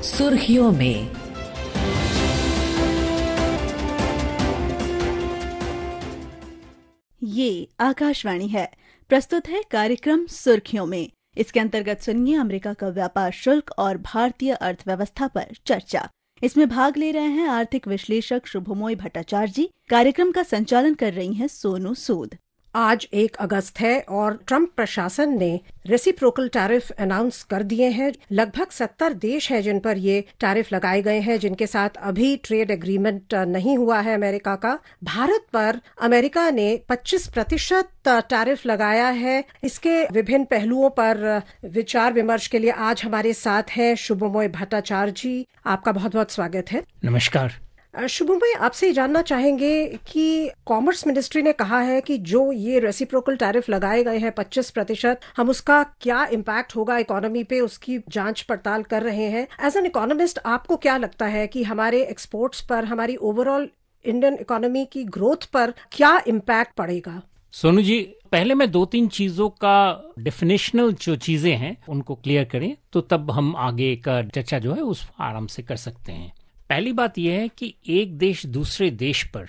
सुर्खियों में। ये आकाशवाणी है। प्रस्तुत है कार्यक्रम सुर्खियों में। इसके अंतर्गत सुनिए अमेरिका का व्यापार शुल्क और भारतीय अर्थव्यवस्था पर चर्चा। इसमें भाग ले रहे हैं आर्थिक विश्लेषक शुभमोय भट्टाचार्य जी। कार्यक्रम का संचालन कर रही हैं सोनू सूद। आज 1 अगस्त है और ट्रंप प्रशासन ने रेसिप्रोकल टैरिफ अनाउंस कर दिए हैं। लगभग 70 देश हैं जिन पर ये टैरिफ लगाए गए हैं, जिनके साथ अभी ट्रेड एग्रीमेंट नहीं हुआ है अमेरिका का। भारत पर अमेरिका ने 25% टैरिफ लगाया है। इसके विभिन्न पहलुओं पर विचार विमर्श के लिए आज हमारे साथ हैं शुभमोय भट्टाचार्य जी। आपका बहुत बहुत स्वागत है। नमस्कार। शुभमोय, आपसे जानना चाहेंगे कि कॉमर्स मिनिस्ट्री ने कहा है कि जो ये रेसिप्रोकल टैरिफ लगाए गए हैं 25%, हम उसका क्या इम्पैक्ट होगा इकोनॉमी पे, उसकी जांच पड़ताल कर रहे हैं। एज एन इकोनॉमिस्ट आपको क्या लगता है कि हमारे एक्सपोर्ट्स पर, हमारी ओवरऑल इंडियन इकोनॉमी की ग्रोथ पर क्या इम्पैक्ट पड़ेगा? सोनू जी, पहले मैं 2-3 चीजों का डेफिनेशनल जो चीजें हैं उनको क्लियर करें, तो तब हम आगे का चर्चा जो है उस आराम से कर सकते हैं। पहली बात यह है कि एक देश दूसरे देश पर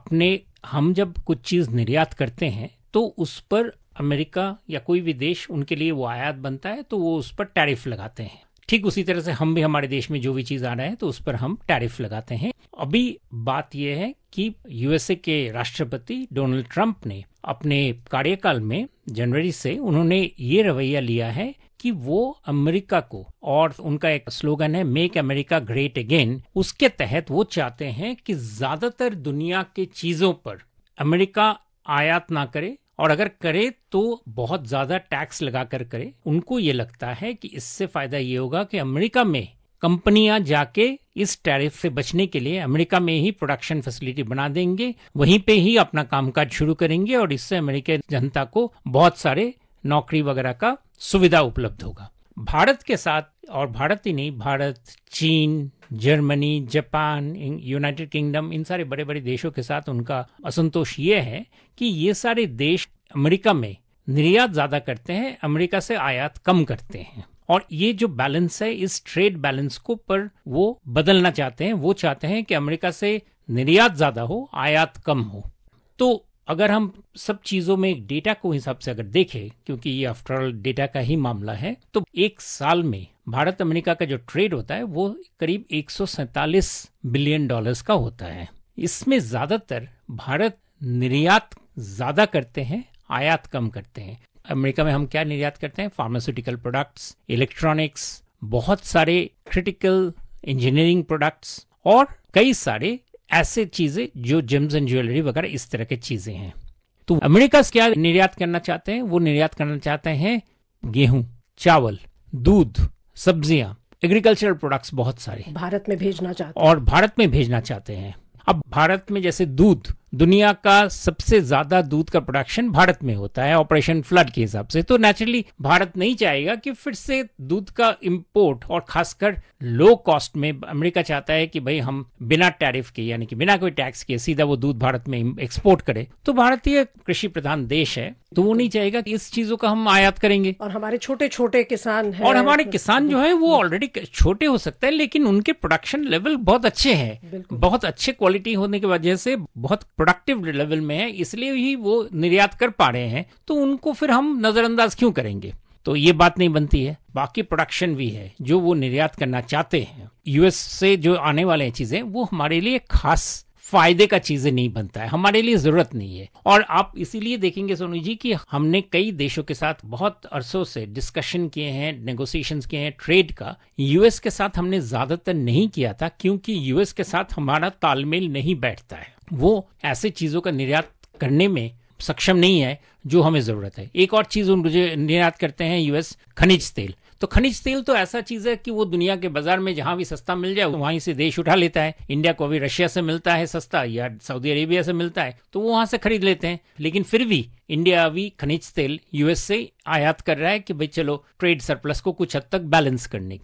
हम जब कुछ चीज निर्यात करते हैं तो उस पर अमेरिका या कोई भी देश, उनके लिए वो आयात बनता है तो वो उस पर टैरिफ लगाते हैं। ठीक उसी तरह से हम भी हमारे देश में जो भी चीज आ रहा है तो उस पर हम टैरिफ लगाते हैं। अभी बात यह है कि यूएसए के राष्ट्रपति डोनाल्ड ट्रंप ने अपने कार्यकाल में जनवरी से उन्होंने ये रवैया लिया है कि वो अमेरिका को, और उनका एक स्लोगन है मेक अमेरिका ग्रेट अगेन, उसके तहत वो चाहते हैं कि ज्यादातर दुनिया के चीजों पर अमेरिका आयात ना करे, और अगर करे तो बहुत ज्यादा टैक्स लगाकर करे। उनको ये लगता है कि इससे फायदा ये होगा कि अमेरिका में कंपनियां जाके इस टैरिफ से बचने के लिए अमेरिका में ही प्रोडक्शन फैसिलिटी बना देंगे, वहीं पे ही अपना कामकाज शुरू करेंगे, और इससे अमेरिकी जनता को बहुत सारे नौकरी वगैरह का सुविधा उपलब्ध होगा। भारत के साथ, और भारत ही नहीं, भारत, चीन, जर्मनी, जापान, यूनाइटेड किंगडम, इन सारे बड़े बड़े देशों के साथ उनका असंतोष ये है कि ये सारे देश अमेरिका में निर्यात ज्यादा करते हैं, अमेरिका से आयात कम करते हैं, और ये जो बैलेंस है, इस ट्रेड बैलेंस को पर वो बदलना चाहते हैं। वो चाहते हैं कि अमेरिका से निर्यात ज्यादा हो, आयात कम हो। तो अगर हम सब चीजों में डेटा को हिसाब से अगर देखें, क्योंकि ये आफ्टर ऑल डेटा का ही मामला है, तो एक साल में भारत अमेरिका का जो ट्रेड होता है वो करीब 147 बिलियन डॉलर्स का होता है। इसमें ज्यादातर भारत निर्यात ज्यादा करते हैं, आयात कम करते हैं। अमेरिका में हम क्या निर्यात करते हैं? फार्मास्यूटिकल प्रोडक्ट्स, इलेक्ट्रॉनिक्स, बहुत सारे क्रिटिकल इंजीनियरिंग प्रोडक्ट्स, और कई सारे ऐसे चीजें जो जेम्स एंड ज्वेलरी वगैरह इस तरह की चीजें हैं। तो अमेरिका से क्या निर्यात करना चाहते हैं? वो निर्यात करना चाहते हैं गेहूं, चावल, दूध, सब्जियां, एग्रीकल्चरल प्रोडक्ट्स बहुत सारे भारत में भेजना चाहते हैं, और भारत में भेजना चाहते हैं। अब भारत में जैसे दूध, दुनिया का सबसे ज्यादा दूध का प्रोडक्शन भारत में होता है ऑपरेशन फ्लड के हिसाब से, तो नेचुरली भारत नहीं चाहेगा कि फिर से दूध का इंपोर्ट, और खासकर लो कॉस्ट में अमेरिका चाहता है कि भाई हम बिना टैरिफ के, यानी कि बिना कोई टैक्स के सीधा वो दूध भारत में एक्सपोर्ट करे। तो भारतीय कृषि प्रधान देश है, तो वो नहीं चाहेगा कि इस चीजों का हम आयात करेंगे। और हमारे छोटे छोटे किसान हैं, और हमारे किसान जो है वो ऑलरेडी छोटे हो सकते हैं, लेकिन उनके प्रोडक्शन लेवल बहुत अच्छे हैं, बहुत अच्छे क्वालिटी होने की वजह से बहुत प्रोडक्टिव लेवल में है, इसलिए ही वो निर्यात कर पा रहे हैं। तो उनको फिर हम नजरअंदाज क्यों करेंगे? तो ये बात नहीं बनती है। बाकी प्रोडक्शन भी है जो वो निर्यात करना चाहते हैं। यूएस से जो आने वाले हैं चीजें, वो हमारे लिए खास फायदे का चीजें नहीं बनता है, हमारे लिए जरूरत नहीं है। और आप इसीलिए देखेंगे सोनू जी कि हमने कई देशों के साथ बहुत अरसों से डिस्कशन किए हैं, नेगोशिएशंस किए हैं ट्रेड का। यूएस के साथ हमने ज्यादातर नहीं किया था, क्योंकि यूएस के साथ हमारा तालमेल नहीं बैठता है। वो ऐसे चीजों का निर्यात करने में सक्षम नहीं है जो हमें जरूरत है। एक और चीज मुझे निर्यात करते हैं यूएस, खनिज तेल। तो खनिज तेल तो ऐसा चीज है कि वो दुनिया के बाजार में जहां भी सस्ता मिल जाए वहीं से देश उठा लेता है। इंडिया को अभी रशिया से मिलता है सस्ता, या सऊदी अरेबिया से मिलता है, तो वो वहां से खरीद लेते हैं। लेकिन फिर भी इंडिया अभी खनिज तेल यूएस से आयात कर रहा है कि भाई चलो ट्रेड सरप्लस को कुछ हद तक बैलेंस करने के लिए।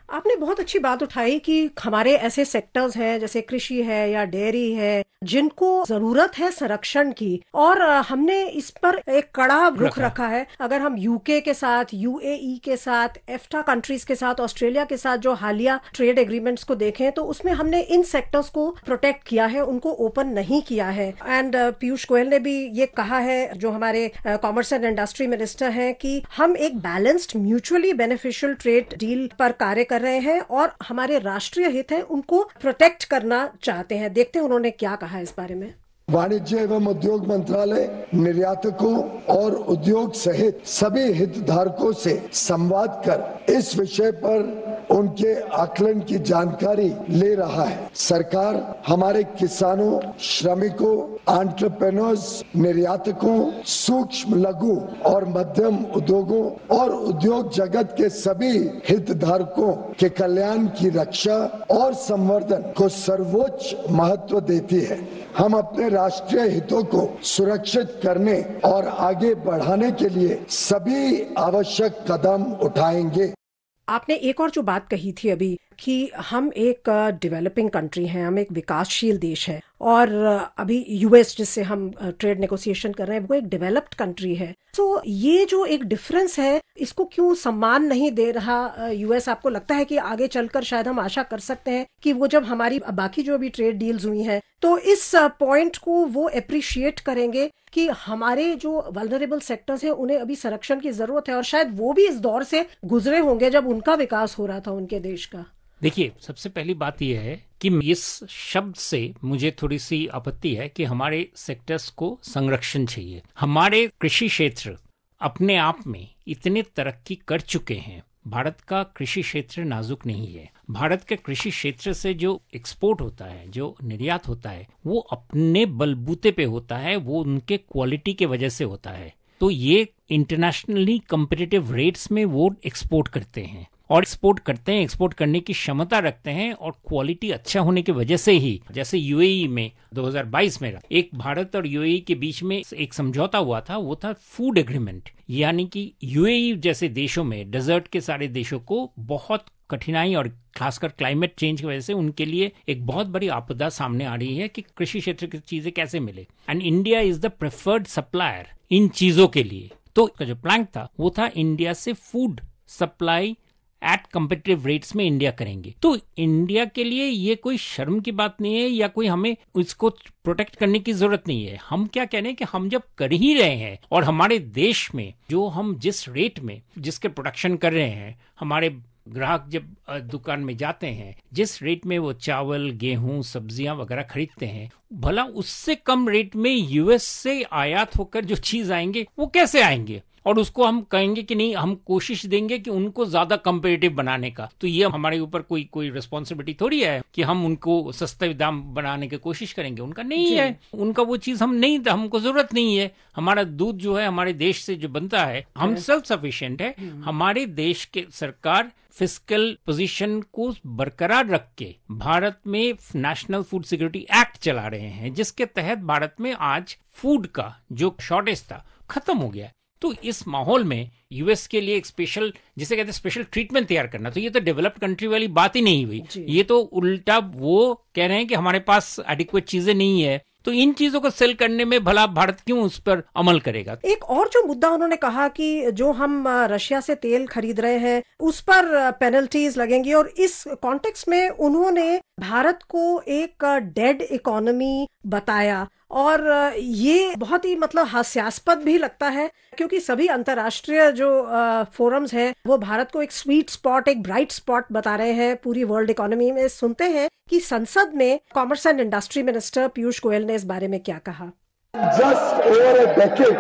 आपने बहुत अच्छी बात उठाई कि हमारे ऐसे सेक्टर्स हैं जैसे कृषि है या डेयरी है जिनको जरूरत है संरक्षण की, और हमने इस पर एक कड़ा रुख रखा है। अगर हम यूके के साथ, यूएई के साथ, एफ्टा कंट्रीज के साथ, ऑस्ट्रेलिया के साथ जो हालिया ट्रेड एग्रीमेंट्स को देखें तो उसमें हमने इन सेक्टर्स को प्रोटेक्ट किया है, उनको ओपन नहीं किया है। एंड पीयूष गोयल ने भी ये कहा है, जो हमारे कॉमर्स एंड इंडस्ट्री मिनिस्टर हैं, कि हम एक balanced mutually beneficial trade deal पर कार्य कर रहे हैं और हमारे राष्ट्रीय हित है उनको प्रोटेक्ट करना चाहते हैं। देखते हैं उन्होंने क्या कहा इस बारे में। वाणिज्य एवं उद्योग मंत्रालय निर्यातकों और उद्योग सहित सभी हितधारकों से संवाद कर इस विषय पर उनके आकलन की जानकारी ले रहा है। सरकार हमारे किसानों, श्रमिकों, एंटरप्रेन्योर्स, निर्यातकों, सूक्ष्म, लघु और मध्यम उद्योगों और उद्योग जगत के सभी हितधारकों के कल्याण की रक्षा और संवर्धन को सर्वोच्च महत्व देती है। हम अपने राष्ट्रीय हितों को सुरक्षित करने और आगे बढ़ाने के लिए सभी आवश्यक कदम उठाएंगे। आपने एक और जो बात कही थी अभी कि हम एक डेवलपिंग कंट्री हैं, हम एक विकासशील देश है, और अभी यूएस जिससे हम ट्रेड नेगोशिएशन कर रहे हैं वो एक डेवलप्ड कंट्री है। तो ये जो एक डिफरेंस है, इसको क्यों सम्मान नहीं दे रहा यूएस? आपको लगता है कि आगे चलकर शायद हम आशा कर सकते हैं कि वो जब हमारी बाकी जो अभी ट्रेड डील्स हुई हैं तो इस पॉइंट को वो अप्रिशिएट करेंगे कि हमारे जो वल्नरेबल सेक्टर्स हैं उन्हें अभी संरक्षण की जरूरत है, और शायद वो भी इस दौर से गुजरे होंगे जब उनका विकास हो रहा था उनके देश का। देखिए, सबसे पहली बात यह है कि इस शब्द से मुझे थोड़ी सी आपत्ति है कि हमारे सेक्टर्स को संरक्षण चाहिए। हमारे कृषि क्षेत्र अपने आप में इतने तरक्की कर चुके हैं। भारत का कृषि क्षेत्र नाजुक नहीं है। भारत के कृषि क्षेत्र से जो एक्सपोर्ट होता है, जो निर्यात होता है, वो अपने बलबूते पे होता है, वो उनके क्वालिटी के वजह से होता है। तो ये इंटरनेशनली कम्पिटिटिव रेट्स में वो एक्सपोर्ट करते हैं और एक्सपोर्ट करते हैं, एक्सपोर्ट करने की क्षमता रखते हैं, और क्वालिटी अच्छा होने की वजह से ही, जैसे यूएई में 2022 में एक भारत और यूएई के बीच में एक समझौता हुआ था, वो था फूड एग्रीमेंट। यानी कि यूएई जैसे देशों में, डेजर्ट के सारे देशों को बहुत कठिनाई और खासकर क्लाइमेट चेंज की वजह से उनके लिए एक बहुत बड़ी आपदा सामने आ रही है कि कृषि क्षेत्र की चीजें कैसे मिले, and India is the preferred supplier इन चीजों के लिए। तो उसका जो प्लान था वो था इंडिया से food supply at competitive rates में इंडिया करेंगे। तो इंडिया के लिए ये कोई शर्म की बात नहीं है या कोई हमें इसको प्रोटेक्ट करने की जरूरत नहीं है। हम क्या कह रहे हैं कि हम जब कर ही रहे हैं और हमारे देश में जो हम जिस रेट में जिसके प्रोडक्शन कर रहे हैं, हमारे ग्राहक जब दुकान में जाते हैं जिस रेट में वो चावल, गेहूं, सब्जियां वगैरह खरीदते हैं, भला उससे कम रेट में यूएस से आयात होकर जो चीज आएंगे वो कैसे आएंगे? और उसको हम कहेंगे कि नहीं, हम कोशिश देंगे कि उनको ज्यादा कंपेटिटिव बनाने का। तो ये हमारे ऊपर कोई रिस्पॉन्सिबिलिटी थोड़ी है कि हम उनको सस्ते दाम बनाने की कोशिश करेंगे। उनका नहीं है, उनका वो चीज हमको जरूरत नहीं है। हमारा दूध जो है हमारे देश से जो बनता है, हम सेल्फ सफिशिएंट है। हमारे देश के सरकार फिस्कल पोजीशन को बरकरार रख के भारत में नेशनल फूड सिक्योरिटी एक्ट चला रहे हैं, जिसके तहत भारत में आज फूड का जो शॉर्टेज था खत्म हो गया। तो इस माहौल में यूएस के लिए एक स्पेशल, जिसे कहते हैं स्पेशल ट्रीटमेंट तैयार करना, तो ये तो डेवलप्ड कंट्री वाली बात ही नहीं हुई। ये तो उल्टा वो कह रहे हैं कि हमारे पास एडिक्वेट चीजें नहीं है। तो इन चीजों को सेल करने में भला भारत क्यों उस पर अमल करेगा? एक और जो मुद्दा उन्होंने कहा कि जो हम रशिया से तेल खरीद रहे हैं उस पर पेनल्टीज लगेंगी, और इस कॉन्टेक्स्ट में उन्होंने भारत को एक डेड इकोनॉमी बताया, और ये बहुत ही हास्यास्पद भी लगता है क्योंकि सभी अंतर्राष्ट्रीय जो फोरम्स हैं वो भारत को एक स्वीट स्पॉट, एक ब्राइट स्पॉट बता रहे हैं पूरी वर्ल्ड इकोनॉमी में। सुनते हैं कि संसद में commerce and industry minister Piyush Goyal ने इस बारे में क्या कहा। Just over a decade,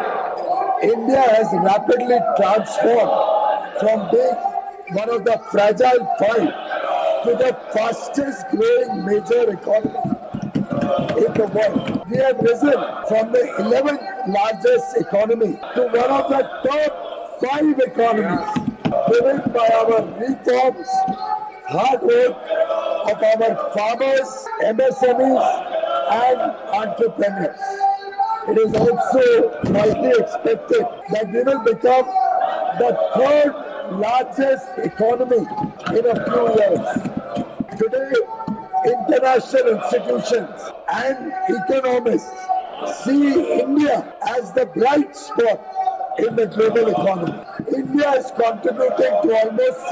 India has rapidly transformed from being one of the fragile five to the fastest growing major economy in the world. We have risen from the 11th largest economy to one of the top 5 economies, driven by our reforms, hard work of our farmers, MSMEs and entrepreneurs. It is also widely expected that we will become the third largest economy in a few years. Today, international institutions and economists see India as the bright spot in the global economy. India is contributing to almost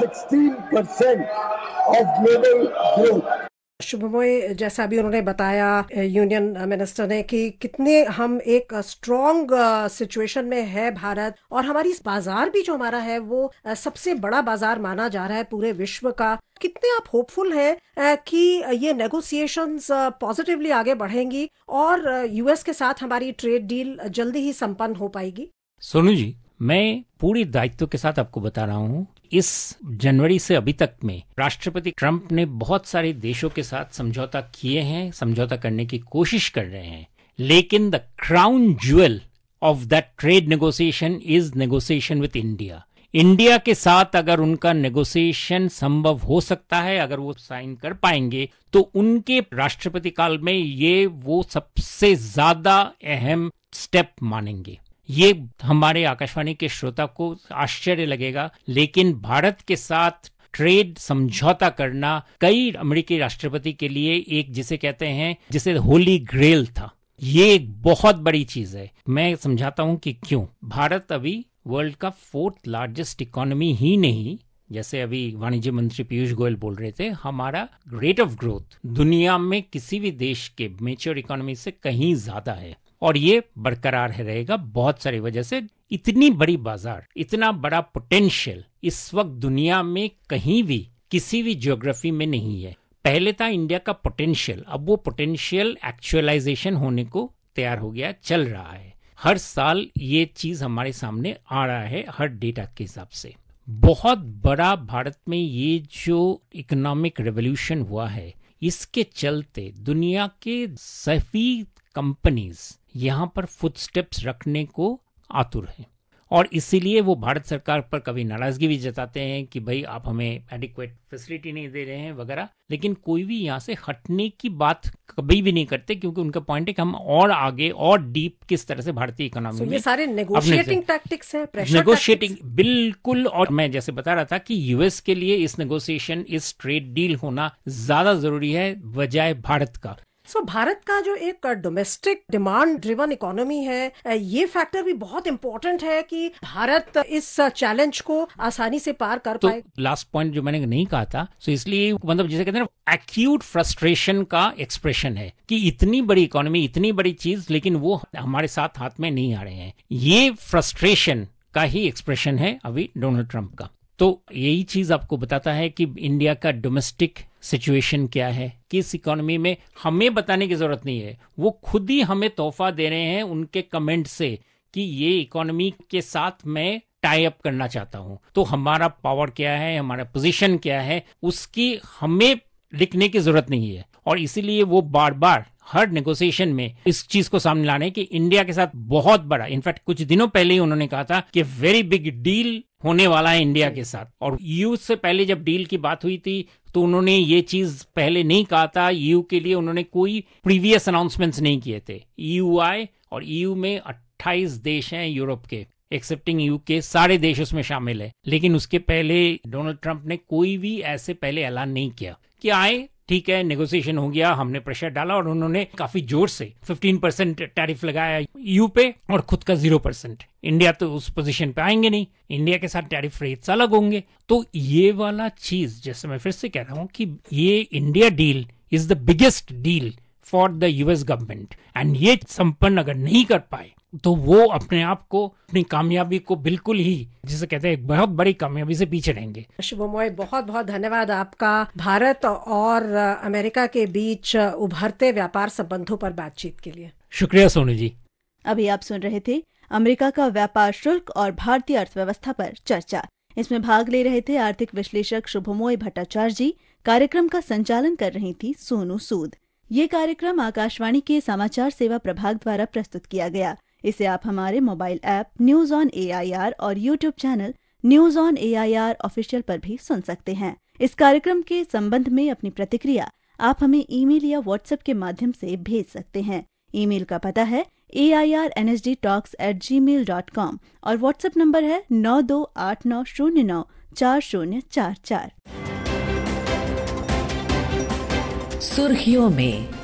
16% of global growth. शुभमोय, जैसा भी उन्होंने बताया union minister ने कि कितने हम एक strong situation में है भारत, और हमारी बाजार भी जो हमारा है वो सबसे बड़ा बाजार माना जा रहा है पूरे विश्व का। कितने आप होपफुल हैं कि ये नेगोशिएशंस पॉजिटिवली आगे बढ़ेंगी और यूएस के साथ हमारी ट्रेड डील जल्दी ही संपन्न हो पाएगी? सोनू जी, मैं पूरी दायित्व के साथ आपको बता रहा हूँ, इस जनवरी से अभी तक में राष्ट्रपति ट्रंप ने बहुत सारे देशों के साथ समझौता किए हैं, समझौता करने की कोशिश कर रहे हैं, लेकिन the crown jewel of that trade negotiation is negotiation with India. India के साथ अगर उनका नेगोशिएशन संभव हो सकता है, अगर वो साइन कर पाएंगे, तो उनके राष्ट्रपति काल में ये वो सबसे ज्यादा अहम स्टेप मानेंगे। ये हमारे आकाशवाणी के श्रोता को आश्चर्य लगेगा, लेकिन भारत के साथ ट्रेड समझौता करना कई अमेरिकी राष्ट्रपति के लिए एक, जिसे कहते हैं, जिसे होली ग्रेल था। ये एक बहुत बड़ी चीज है। मैं समझाता हूं कि क्यों। भारत अभी वर्ल्ड का 4th लार्जेस्ट इकोनॉमी ही नहीं, जैसे अभी वाणिज्य मंत्री पीयूष गोयल बोल रहे थे, हमारा रेट ऑफ ग्रोथ दुनिया में किसी भी देश के मेच्योर इकोनॉमी से कहीं ज्यादा है, और ये बरकरार रहेगा बहुत सारी वजह से। इतनी बड़ी बाजार, इतना बड़ा पोटेंशियल इस वक्त दुनिया में कहीं भी किसी भी ज्योग्राफी में नहीं है। पहले था इंडिया का पोटेंशियल, अब वो पोटेंशियल एक्चुअलाइजेशन होने को तैयार हो गया, चल रहा है। हर साल ये चीज हमारे सामने आ रहा है, हर डेटा के हिसाब से। बहुत बड़ा भारत में ये जो इकोनॉमिक रेवोल्यूशन हुआ है, इसके चलते दुनिया के सभी कंपनीज यहां पर फुटस्टेप्स रखने को आतुर हैं, और इसीलिए वो भारत सरकार पर कभी नाराजगी भी जताते हैं कि भाई आप हमें एडिक्वेट फैसिलिटी नहीं दे रहे हैं वगैरह, लेकिन कोई भी यहां से हटने की बात कभी भी नहीं करते, क्योंकि उनका पॉइंट है कि हम और आगे और डीप किस तरह से भारतीय इकोनॉमी में। ये सारे नेगोशिएटिंग टैक्टिक्स हैं, प्रेशर नेगोशिएटिंग, बिल्कुल। और मैं जैसे बता रहा था कि यूएस के लिए इस नेगोशिएशन, इस ट्रेड डील होना ज्यादा जरूरी है बजाय भारत का। भारत का जो एक डोमेस्टिक डिमांड ड्रिवन इकोनॉमी है, ये फैक्टर भी बहुत इंपॉर्टेंट है कि भारत इस चैलेंज को आसानी से पार कर पाए। लास्ट पॉइंट जो मैंने नहीं कहा था, तो इसलिए मतलब जिसे कहते हैं ना, एक्यूट फ्रस्ट्रेशन का एक्सप्रेशन है कि इतनी बड़ी इकोनॉमी, इतनी बड़ी चीज, लेकिन वो हमारे साथ हाथ में नहीं आ रहे हैं। ये फ्रस्ट्रेशन का ही एक्सप्रेशन है अभी डोनाल्ड ट्रंप का। तो यही चीज आपको बताता है कि इंडिया का डोमेस्टिक सिचुएशन क्या है, किस इकोनॉमी में। हमें बताने की जरूरत नहीं है, वो खुद ही हमें तोहफा दे रहे हैं उनके कमेंट से कि ये इकोनॉमी के साथ मैं टाई अप करना चाहता हूं। तो हमारा पावर क्या है, हमारा पोजीशन क्या है, उसकी हमें लिखने की जरूरत नहीं है। और इसीलिए वो बार बार हर नेगोशिएशन में इस चीज को सामने लाने कि इंडिया के साथ बहुत बड़ा, इनफैक्ट कुछ दिनों पहले ही उन्होंने कहा था कि वेरी बिग डील होने वाला है इंडिया के साथ। और यूएस से पहले जब डील की बात हुई थी तो उन्होंने ये चीज पहले नहीं कहा था। ईयू के लिए उन्होंने कोई प्रीवियस अनाउंसमेंट्स नहीं किए थे। ईयूआई, और ईयू में 28 देश हैं यूरोप के, एक्सेप्टिंग यूके, सारे देश उसमें शामिल है। लेकिन उसके पहले डोनाल्ड ट्रंप ने कोई भी ऐसे पहले ऐलान नहीं किया कि आए, ठीक है, नेगोशिएशन हो गया, हमने प्रेशर डाला, और उन्होंने काफी जोर से 15% टैरिफ लगाया यू पे और खुद का 0%। इंडिया तो उस पोजीशन पे आएंगे नहीं, इंडिया के साथ टैरिफ रेट्स अलग होंगे। तो ये वाला चीज, जैसे मैं फिर से कह रहा हूं कि ये India deal is the biggest deal for the US government, and ये संपन्न अगर नहीं कर पाए तो वो अपने आप को, अपनी कामयाबी को बिल्कुल ही, जिसे कहते हैं, बहुत बड़ी कामयाबी से पीछे रहेंगे। शुभमोय, बहुत बहुत धन्यवाद आपका भारत और अमेरिका के बीच उभरते व्यापार संबंधों पर बातचीत के लिए। शुक्रिया सोनू जी। अभी आप सुन रहे थे अमेरिका का व्यापार शुल्क और भारतीय अर्थव्यवस्था पर चर्चा। इसमें भाग ले रहे थे आर्थिक विश्लेषक शुभमोय भट्टाचार्य जी। कार्यक्रम का संचालन कर रही थी सोनू सूद। ये कार्यक्रम आकाशवाणी के समाचार सेवा प्रभाग द्वारा प्रस्तुत किया गया। इसे आप हमारे mobile app news on AIR और YouTube channel news on AIR official पर भी सुन सकते हैं। इस कार्यक्रम के संबंध में अपनी प्रतिक्रिया आप हमें ईमेल या व्हाट्सएप के माध्यम से भेज सकते हैं। ईमेल का पता है airnsdtalks@gmail.com और व्हाट्सएप नंबर है 9289094044। सुर्खियों में